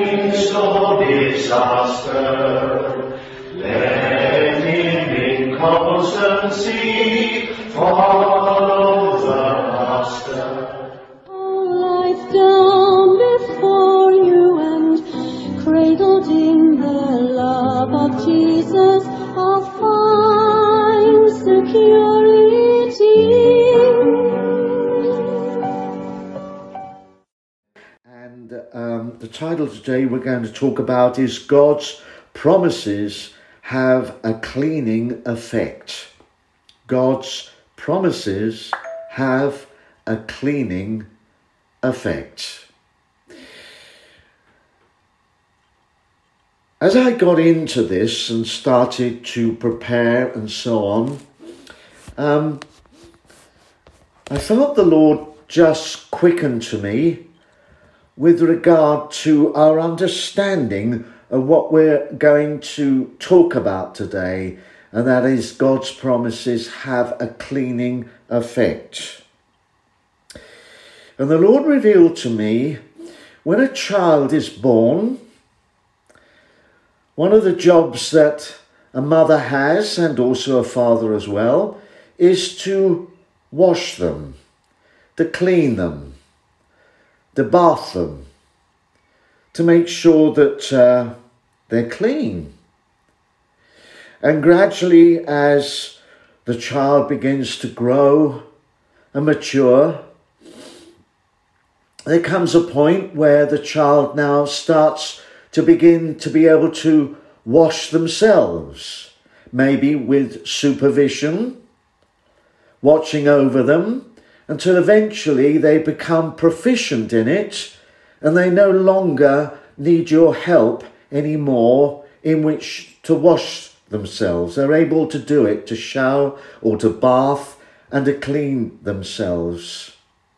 midst of disaster, let him in constancy follow the Master. Life down before you and cradled in the love of Jesus, I'll find security. And the title today we're going to talk about is God's promises have a cleaning effect. God's promises have a cleaning effect. As I got into this and started to prepare and so on, I felt the Lord just quicken to me with regard to our understanding of what we're going to talk about today, and that is God's promises have a cleaning effect. And the Lord revealed to me, when a child is born, one of the jobs that a mother has, and also a father as well, is to wash them, to clean them, to bath them, to make sure that they're clean. And gradually, as the child begins to grow and mature, there comes a point where the child now starts to begin to be able to wash themselves, maybe with supervision, watching over them, until eventually they become proficient in it and they no longer need your help anymore in which to wash themselves. They're able to do it, to shower or to bath and to clean themselves.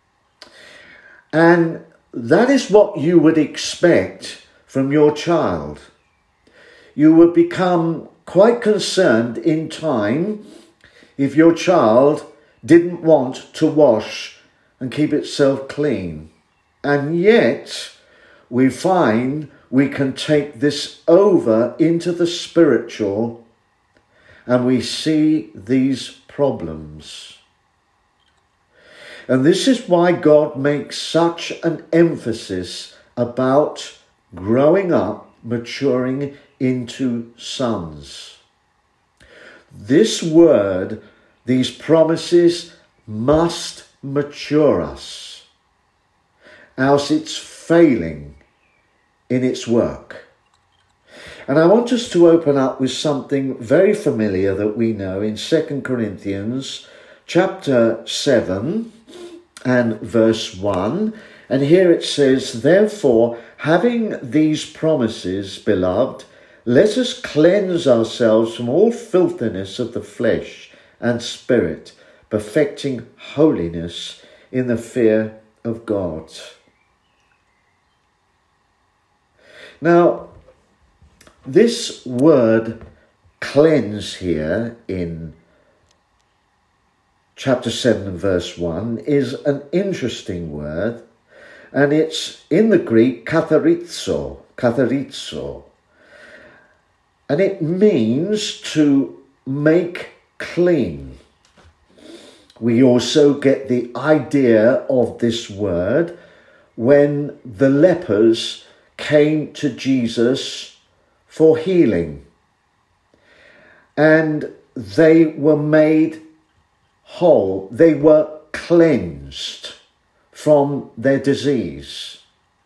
And that is what you would expect from your child. You would become quite concerned in time if your child didn't want to wash and keep itself clean. And yet we find we can take this over into the spiritual and we see these problems. And this is why God makes such an emphasis about growing up, maturing into sons. This word, these promises must mature us, else it's failing in its work. And I want us to open up with something very familiar that we know in 2 Corinthians chapter 7 and verse 1. And here it says, "Therefore, having these promises, beloved, let us cleanse ourselves from all filthiness of the flesh and spirit, perfecting holiness in the fear of God." Now, this word cleanse here in chapter 7 and verse 1 is an interesting word, and it's in the Greek katharizo, and it means to make clean. We also get the idea of this word when the lepers came to Jesus for healing, and they were made whole. They were cleansed from their disease.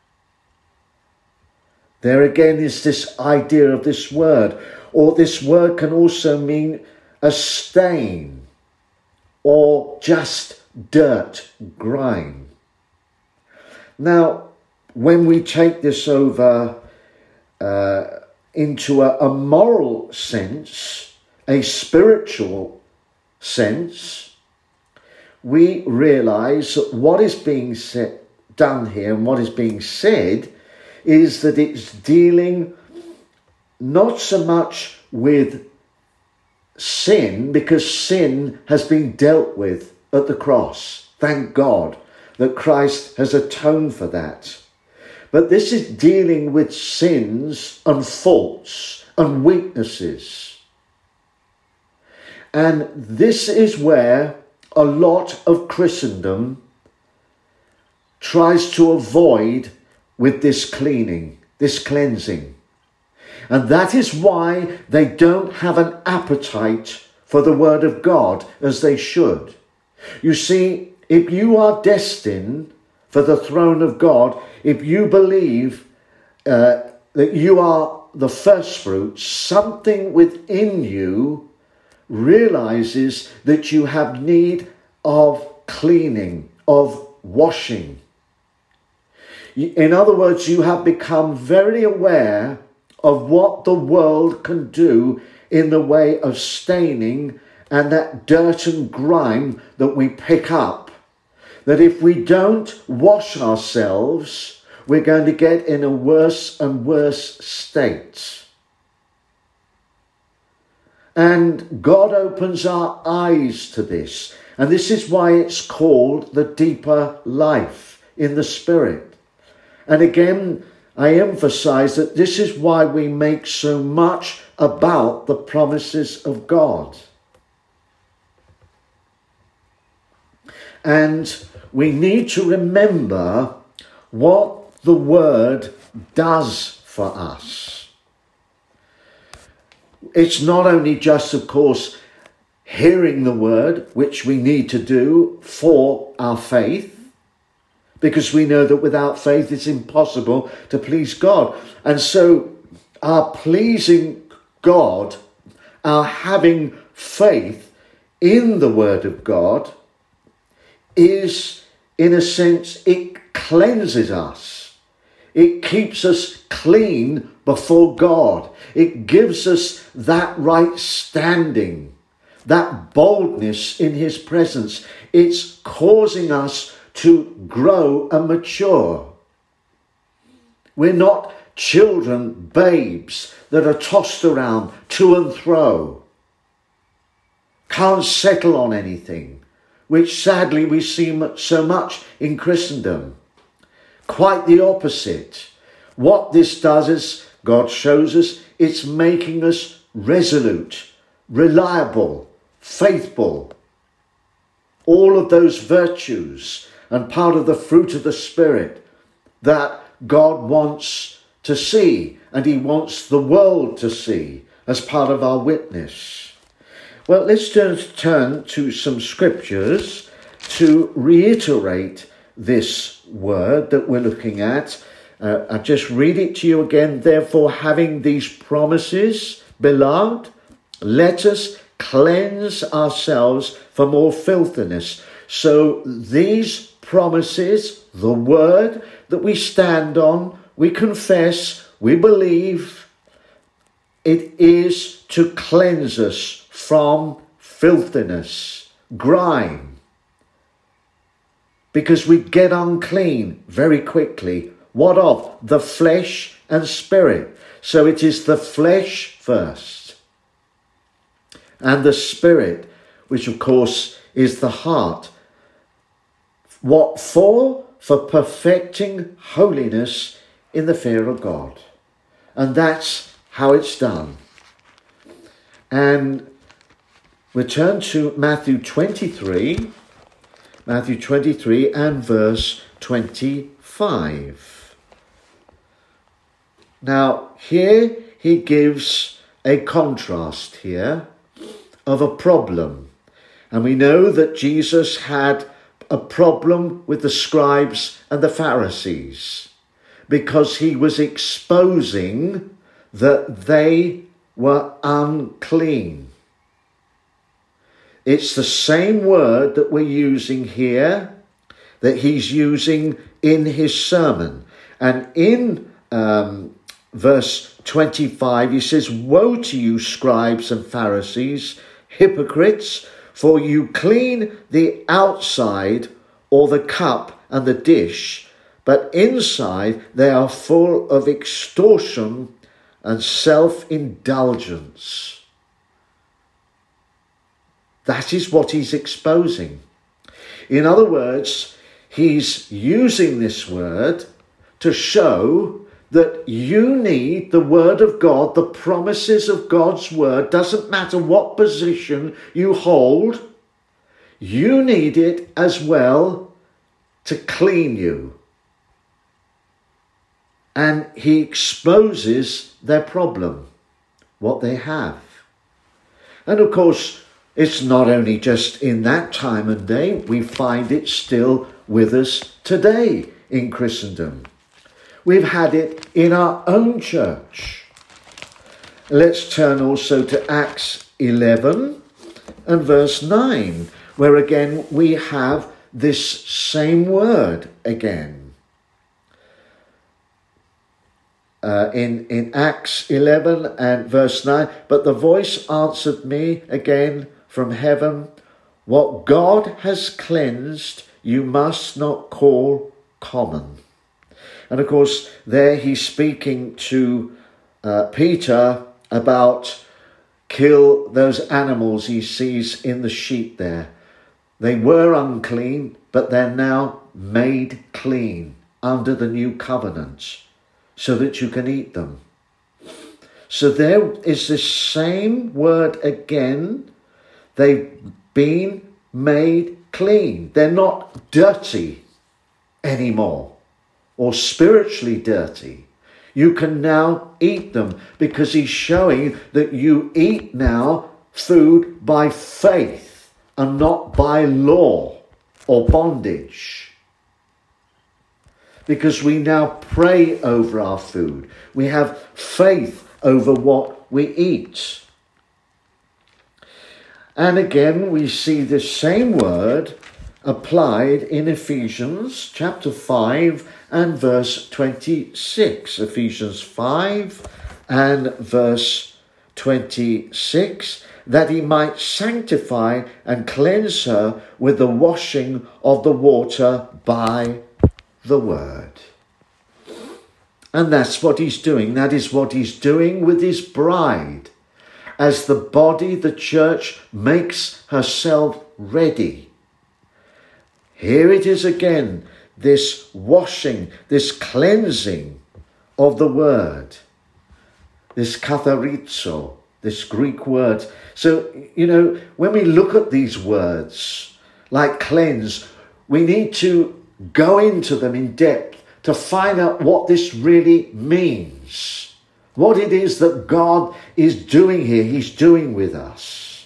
There again is this idea of this word, or this word can also mean a stain or just dirt, grime. Now, when we take this over into a moral sense, a spiritual sense, we realize that what is being done here and what is being said is that it's dealing not so much with sin, because sin has been dealt with at the cross. Thank God that Christ has atoned for that. But this is dealing with sins and faults and weaknesses. And this is where a lot of Christendom tries to avoid with this cleaning, this cleansing. And that is why they don't have an appetite for the Word of God as they should. You see, if you are destined for the throne of God, if you believe that you are the first fruits, something within you realizes that you have need of cleaning, of washing. In other words, you have become very aware of what the world can do in the way of staining and that dirt and grime that we pick up. That if we don't wash ourselves, we're going to get in a worse and worse state. And God opens our eyes to this. And this is why it's called the deeper life in the Spirit. And again, I emphasize that this is why we make so much about the promises of God. And we need to remember what the Word does for us. It's not only just, of course, hearing the Word, which we need to do for our faith, because we know that without faith it's impossible to please God. And so our pleasing God, our having faith in the Word of God, is, in a sense, it cleanses us. It keeps us clean before God. It gives us that right standing, that boldness in His presence. It's causing us to grow and mature. We're not children, babes that are tossed around to and fro, can't settle on anything, which sadly we see so much in Christendom. Quite the opposite. What this does is, God shows us, it's making us resolute, reliable, faithful. All of those virtues and part of the fruit of the Spirit that God wants to see, and He wants the world to see as part of our witness. Well, let's turn to some scriptures to reiterate this word that we're looking at. I'll just read it to you again. Therefore, having these promises, beloved, let us cleanse ourselves from all filthiness. So these promises, the word that we stand on, we confess, we believe, it is to cleanse us from filthiness, grime, because we get unclean very quickly. What of? The flesh and spirit. So it is the flesh first, and the spirit, which of course is the heart. What for? For perfecting holiness in the fear of God. And that's how it's done. And we turn to Matthew 23 and verse 25. Now, here he gives a contrast here of a problem. And we know that Jesus had a problem with the scribes and the Pharisees because he was exposing that they were unclean. It's the same word that we're using here that he's using in his sermon. And in verse 25, he says, "Woe to you, scribes and Pharisees, hypocrites, for you clean the outside or the cup and the dish, but inside they are full of extortion and self-indulgence." That is what he's exposing. In other words, he's using this word to show that you need the word of God, the promises of God's word. Doesn't matter what position you hold, you need it as well to clean you. And he exposes their problem, what they have. And of course, it's not only just in that time and day, we find it still with us today in Christendom. We've had it in our own church. Let's turn also to Acts 11 and verse 9, where again we have this same word again. In Acts 11 and verse 9, but the voice answered me again from heaven, what God has cleansed, you must not call common. And of course, there he's speaking to Peter about kill those animals he sees in the sheep there. They were unclean, but they're now made clean under the new covenant so that you can eat them. So there is this same word again. They've been made clean. They're not dirty anymore or spiritually dirty. You can now eat them because he's showing that you eat now food by faith and not by law or bondage. Because we now pray over our food. We have faith over what we eat. And again, we see the same word applied in Ephesians chapter 5 and verse 26. Ephesians 5 and verse 26. That he might sanctify and cleanse her with the washing of the water by the word. And that's what he's doing. That is what he's doing with his bride. As the body, the church, makes herself ready. Here it is again, this washing, this cleansing of the word. This katharizo, this Greek word. So, when we look at these words, like cleanse, we need to go into them in depth to find out what this really means. What it is that God is doing here, he's doing with us.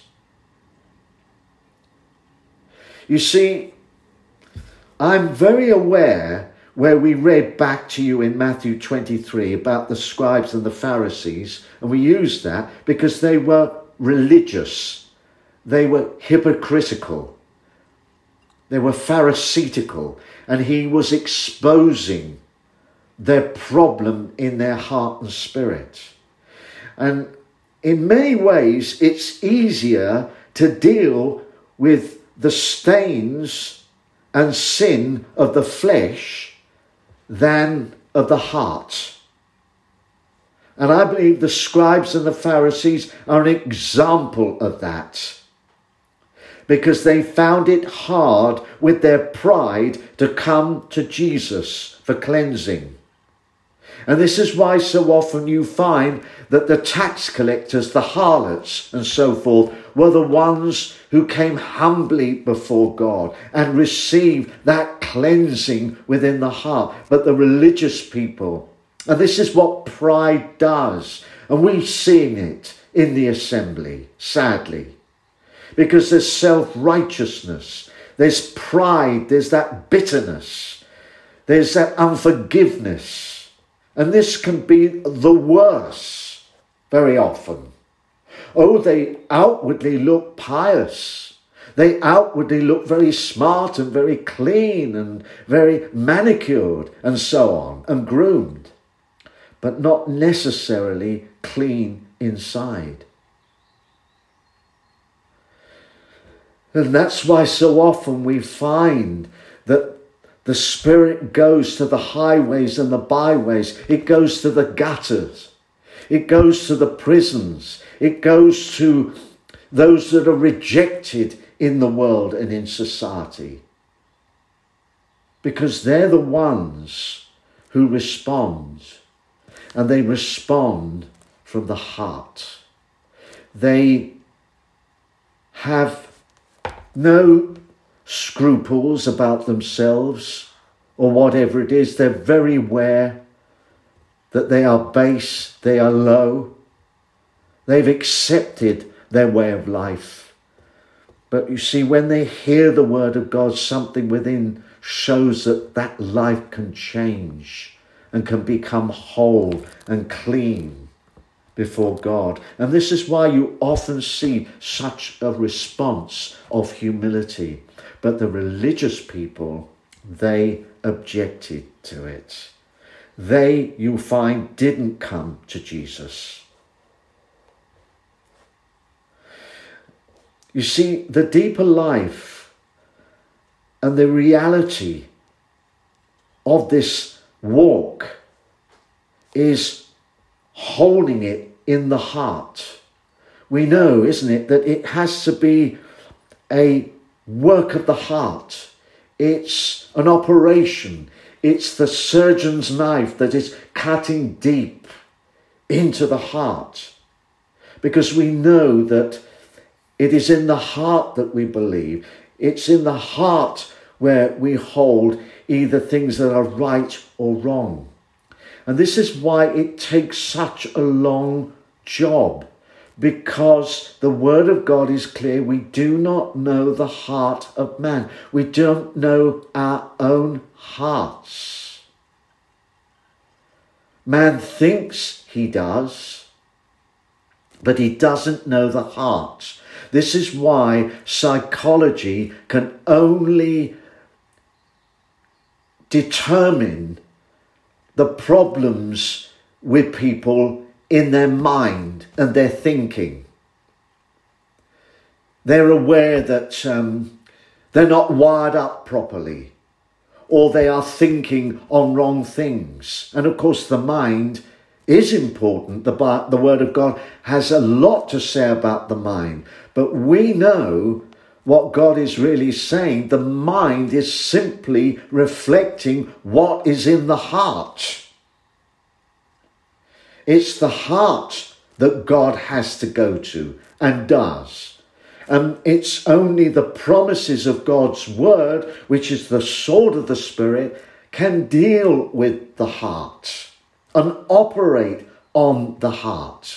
You see, I'm very aware where we read back to you in Matthew 23 about the scribes and the Pharisees, and we used that because they were religious, they were hypocritical, they were pharisaical, and he was exposing their problem in their heart and spirit. And in many ways, it's easier to deal with the stains and sin of the flesh than of the heart. And I believe the scribes and the Pharisees are an example of that, because they found it hard with their pride to come to Jesus for cleansing. And this is why so often you find that the tax collectors, the harlots and so forth, were the ones who came humbly before God and received that cleansing within the heart. But the religious people, and this is what pride does, and we're seeing it in the assembly, sadly, because there's self-righteousness, there's pride, there's that bitterness, there's that unforgiveness. And this can be the worst very often. Oh, they outwardly look pious. They outwardly look very smart and very clean and very manicured and so on and groomed, but not necessarily clean inside. And that's why so often we find that the Spirit goes to the highways and the byways. It goes to the gutters. It goes to the prisons. It goes to those that are rejected in the world and in society. Because they're the ones who respond, and they respond from the heart. They have no scruples about themselves or whatever it is. They're very aware that they are base, they are low. They've accepted their way of life. But you see, when they hear the word of God, something within shows that that life can change and can become whole and clean before God. And this is why you often see such a response of humility. But the religious people, they objected to it. They, you find, didn't come to Jesus. You see, the deeper life and the reality of this walk is holding it in the heart. We know, isn't it, that it has to be a work of the heart. It's an operation. It's the surgeon's knife that is cutting deep into the heart. Because we know that it is in the heart that we believe. It's in the heart where we hold either things that are right or wrong. And this is why it takes such a long job, because the word of God is clear. We do not know the heart of man. We don't know our own hearts. Man thinks he does, but he doesn't know the heart. This is why psychology can only determine the problems with people in their mind and their thinking. They're aware that they're not wired up properly, or they are thinking on wrong things. And of course the mind is important. The word of God has a lot to say about the mind. But we know what God is really saying. The mind is simply reflecting what is in the heart. It's the heart that God has to go to and does. And it's only the promises of God's word, which is the sword of the Spirit, can deal with the heart and operate on the heart.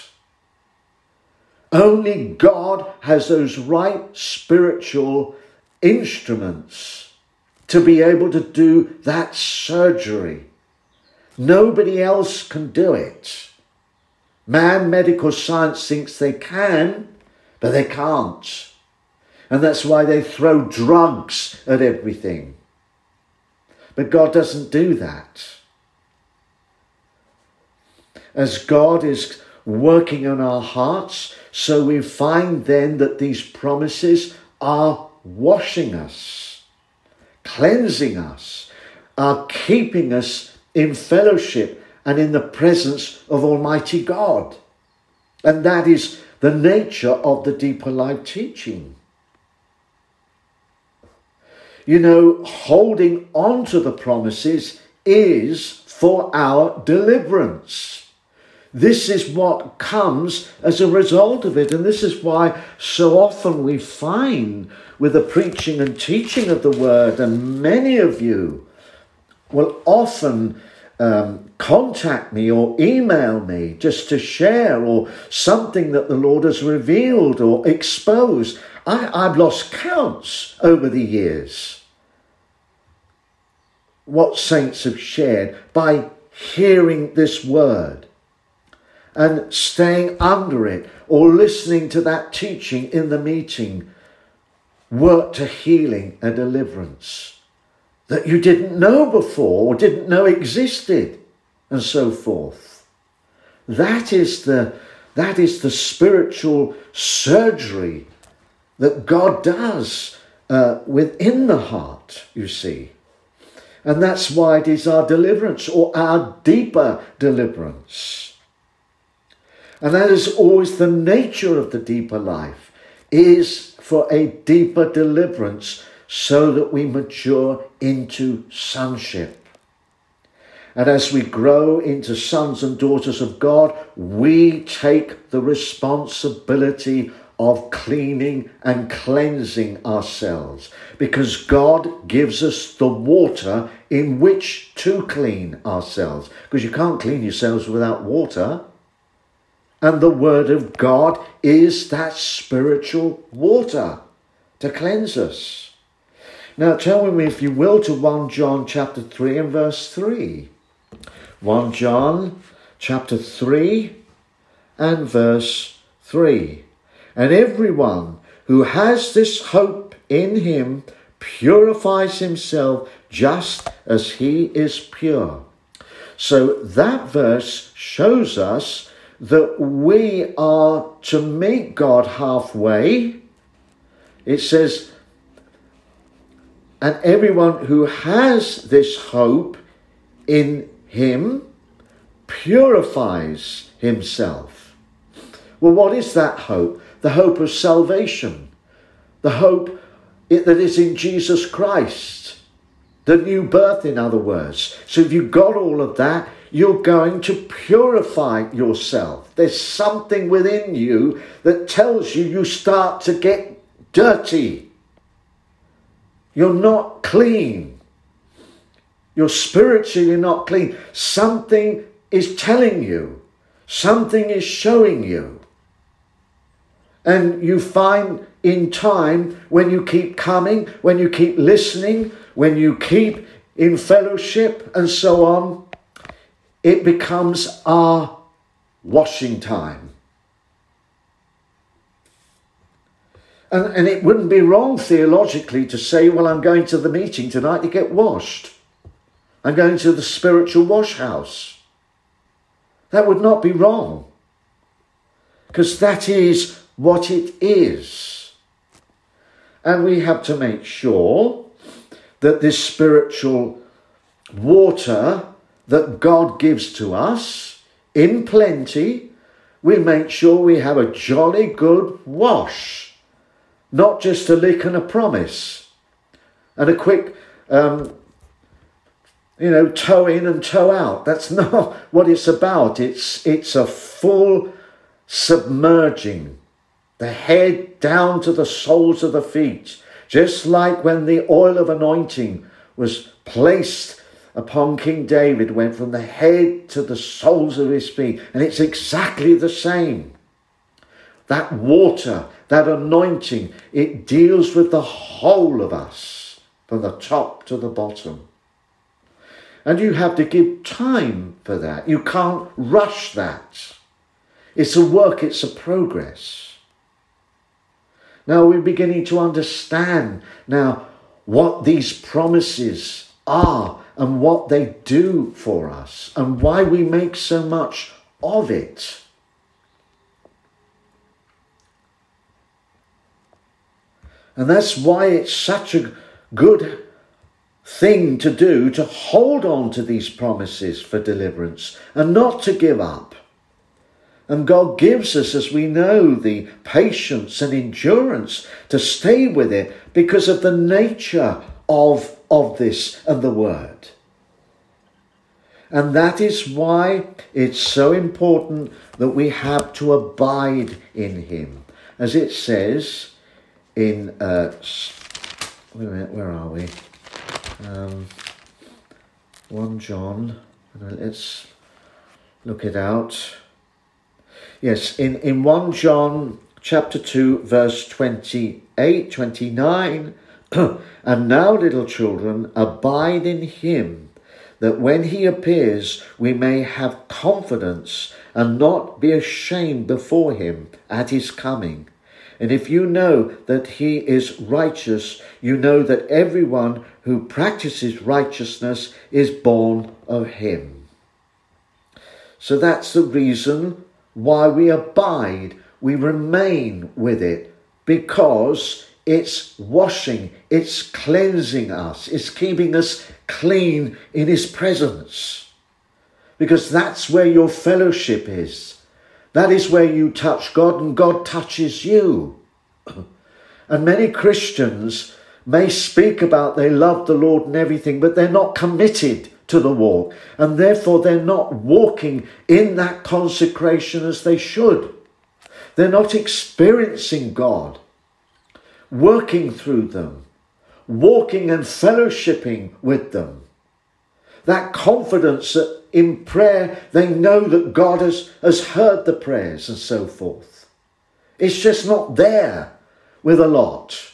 Only God has those right spiritual instruments to be able to do that surgery. Nobody else can do it. Man, medical science thinks they can, but they can't. And that's why they throw drugs at everything. But God doesn't do that. As God is working on our hearts, so we find then that these promises are washing us, cleansing us, are keeping us in fellowship and in the presence of Almighty God. And that is the nature of the deeper life teaching. You know, holding on to the promises is for our deliverance. This is what comes as a result of it. And this is why so often we find with the preaching and teaching of the word, and many of you will often contact me or email me just to share or something that the Lord has revealed or exposed. I've lost counts over the years what saints have shared by hearing this word and staying under it or listening to that teaching in the meeting, work to healing and deliverance that you didn't know before or didn't know existed, and so forth. That is the spiritual surgery that God does within the heart, you see. And that's why it is our deliverance, or our deeper deliverance. And that is always the nature of the deeper life, is for a deeper deliverance so that we mature into sonship. And as we grow into sons and daughters of God, we take the responsibility of cleaning and cleansing ourselves, because God gives us the water in which to clean ourselves, because you can't clean yourselves without water. And the Word of God is that spiritual water to cleanse us. Now turn with me, if you will, to 1 John chapter 3 and verse 3. 1 John chapter 3 and verse 3. And everyone who has this hope in him purifies himself just as he is pure. So that verse shows us that we are to meet God halfway. It says, and everyone who has this hope in him purifies himself. Well, what is that hope? The hope of salvation. The hope that is in Jesus Christ. The new birth, in other words. So if you've got all of that, you're going to purify yourself. There's something within you that tells you start to get dirty. You're not clean. You're spiritually not clean. Something is telling you. Something is showing you. And you find in time, when you keep coming, when you keep listening, when you keep in fellowship and so on, it becomes our washing time. And it wouldn't be wrong theologically to say, well, I'm going to the meeting tonight to get washed. I'm going to the spiritual wash house. That would not be wrong. Because that is what it is. And we have to make sure that this spiritual water that God gives to us in plenty, we make sure we have a jolly good wash. Not just a lick and a promise. And a quick, toe in and toe out. That's not what it's about. It's a full submerging. The head down to the soles of the feet. Just like when the oil of anointing was placed upon King David, went from the head to the soles of his feet. And it's exactly the same. That water, that anointing, it deals with the whole of us, from the top to the bottom. And you have to give time for that. You can't rush that. It's a work, it's a progress. Now we're beginning to understand now what these promises are and what they do for us and why we make so much of it. And that's why it's such a good thing to do, to hold on to these promises for deliverance and not to give up. And God gives us, as we know, the patience and endurance to stay with it because of the nature of this and the word. And that is why it's so important that we have to abide in him. As it says in, where are we? 1 John, let's look it out. Yes, in 1 John chapter 2, verse 28, 29, and now, little children, abide in him, that when he appears, we may have confidence and not be ashamed before him at his coming. And if you know that he is righteous, you know that everyone who practices righteousness is born of him. So that's the reason why we abide, we remain with it, because it's washing, it's cleansing us, it's keeping us clean in his presence. Because that's where your fellowship is. That is where you touch God and God touches you. And many Christians may speak about they love the Lord and everything, but they're not committed to the walk, and therefore they're not walking in that consecration as they should. They're not experiencing God, working through them, walking and fellowshipping with them. That confidence that in prayer they know that God has heard the prayers and so forth. It's just not there with a lot.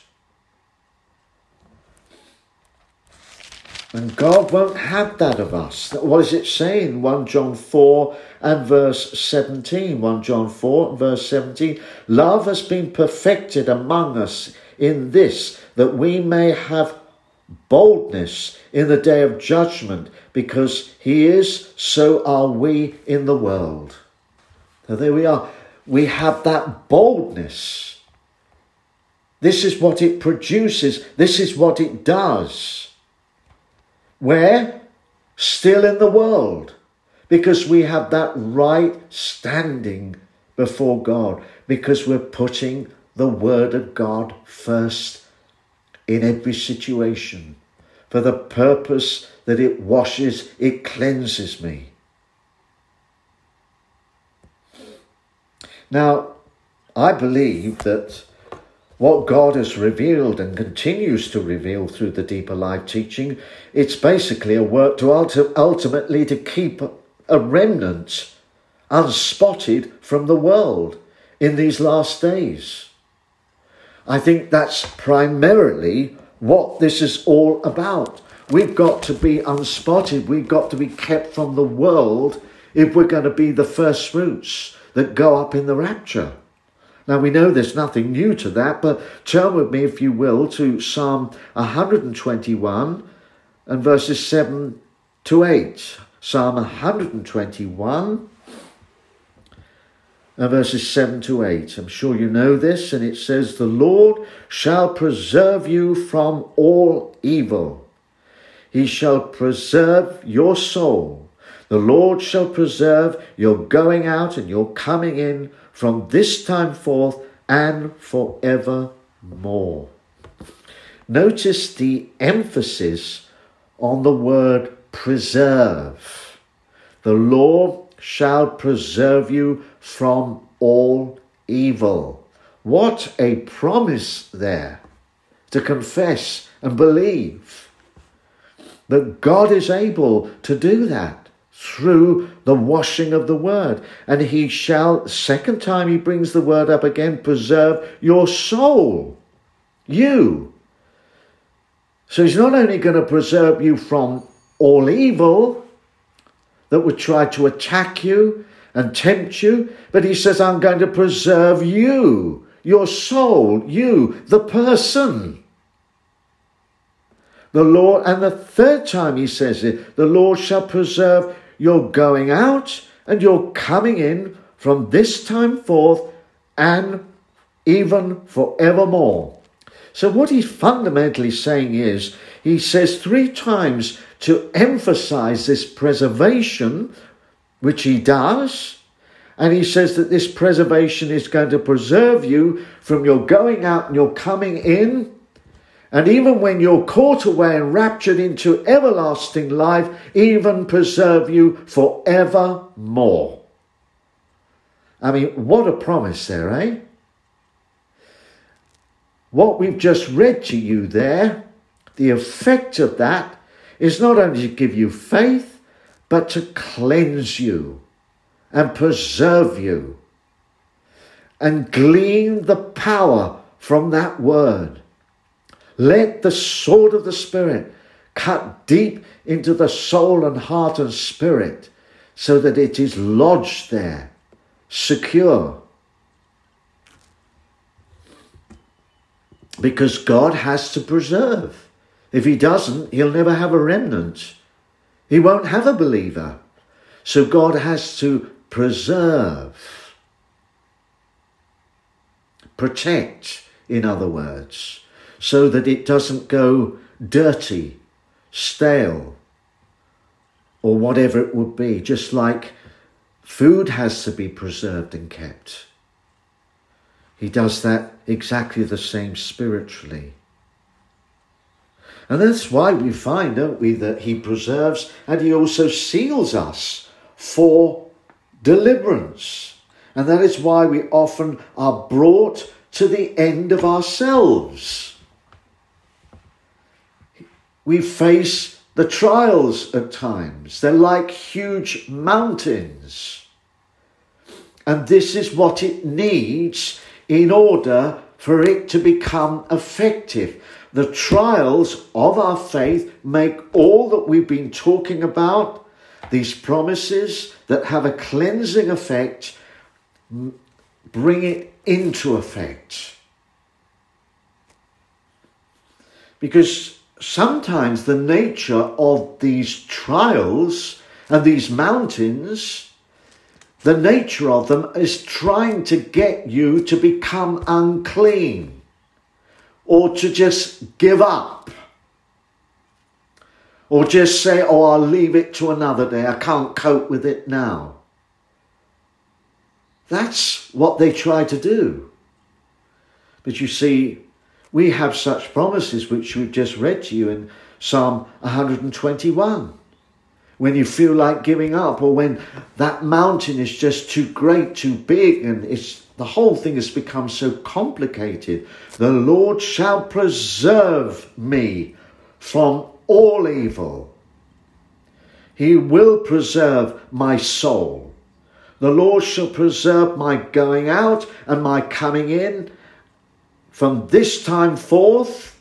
And God won't have that of us. What does it say in 1 John 4 and verse 17? 1 John 4 and verse 17. Love has been perfected among us in this, that we may have boldness in the day of judgment, because he is, so are we in the world. So there we are. We have that boldness. This is what it produces. This is what it does. Where? Still in the world. Because we have that right standing before God. Because we're putting the word of God first in every situation. For the purpose that it washes, it cleanses me. Now, I believe that what God has revealed and continues to reveal through the Deeper Life teaching, it's basically a work to ultimately to keep a remnant unspotted from the world in these last days. I think that's primarily what this is all about. We've got to be unspotted. We've got to be kept from the world if we're going to be the first fruits that go up in the rapture. Now, we know there's nothing new to that, but turn with me, if you will, to Psalm 121 and verses 7 to 8. Psalm 121 and verses 7 to 8. I'm sure you know this, and it says, the Lord shall preserve you from all evil. He shall preserve your soul. The Lord shall preserve your going out and your coming in from this time forth and forevermore. Notice the emphasis on the word preserve. The Lord shall preserve you from all evil. What a promise there to confess and believe that God is able to do that through the washing of the word. And he shall, second time he brings the word up again, preserve your soul. You. So he's not only going to preserve you from all evil that would try to attack you and tempt you, but he says, I'm going to preserve you, your soul, you, the person. The Lord, and the third time he says it, the Lord shall preserve your going out and your coming in from this time forth and even forevermore. So what he's fundamentally saying is, he says 3 times to emphasize this preservation, which he does, and he says that this preservation is going to preserve you from your going out and your coming in. And even when you're caught away and raptured into everlasting life, even preserve you forevermore. I mean, what a promise there, eh? What we've just read to you there, the effect of that is not only to give you faith, but to cleanse you and preserve you and glean the power from that word. Let the sword of the Spirit cut deep into the soul and heart and spirit so that it is lodged there, secure. Because God has to preserve. If he doesn't, he'll never have a remnant. He won't have a believer. So God has to preserve, protect, in other words, so that it doesn't go dirty, stale, or whatever it would be. Just like food has to be preserved and kept. He does that exactly the same spiritually. And that's why we find, don't we, that he preserves and he also seals us for deliverance. And that is why we often are brought to the end of ourselves. We face the trials at times. They're like huge mountains. And this is what it needs in order for it to become effective. The trials of our faith make all that we've been talking about, these promises that have a cleansing effect, bring it into effect. Because sometimes the nature of these trials and these mountains, the nature of them is trying to get you to become unclean or to just give up or just say, oh, I'll leave it to another day. I can't cope with it now. That's what they try to do. But you see, we have such promises which we've just read to you in Psalm 121. When you feel like giving up, or when that mountain is just too great, too big, and the whole thing has become so complicated. The Lord shall preserve me from all evil. He will preserve my soul. The Lord shall preserve my going out and my coming in from this time forth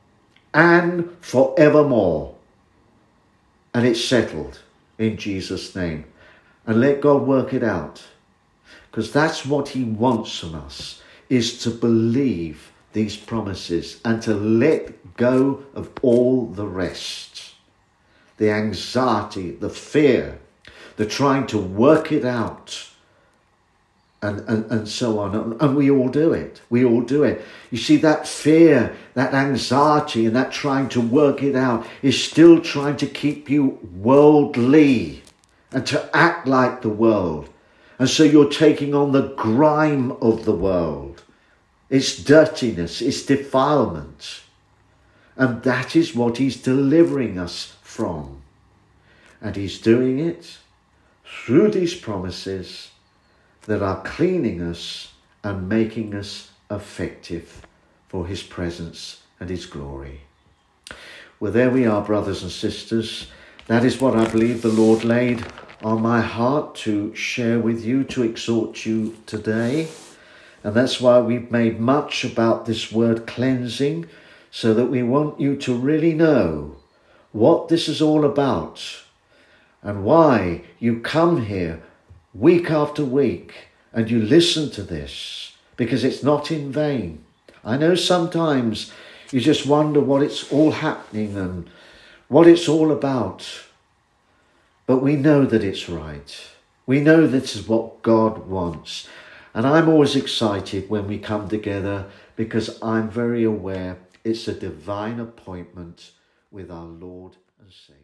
and forevermore. And it's settled in Jesus' name. And let God work it out. Because that's what he wants from us, is to believe these promises and to let go of all the rest. The anxiety, the fear, the trying to work it out, and so on. And we all do it. We all do it. You see, that fear, that anxiety, and that trying to work it out is still trying to keep you worldly and to act like the world. And so you're taking on the grime of the world. It's dirtiness, it's defilement. And that is what he's delivering us from. And he's doing it through these promises that are cleaning us and making us effective for his presence and his glory. Well, there we are, brothers and sisters. That is what I believe the Lord laid on my heart to share with you, to exhort you today. And that's why we've made much about this word cleansing, so that we want you to really know what this is all about and why you come here week after week and you listen to this, because it's not in vain. I know sometimes you just wonder what it's all happening and what it's all about. But we know that it's right. We know this is what God wants. And I'm always excited when we come together, because I'm very aware it's a divine appointment with our Lord and Saviour.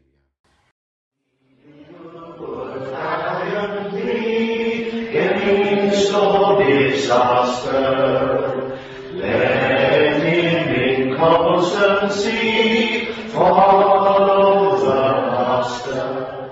Against all disaster, let him in constancy follow the Master.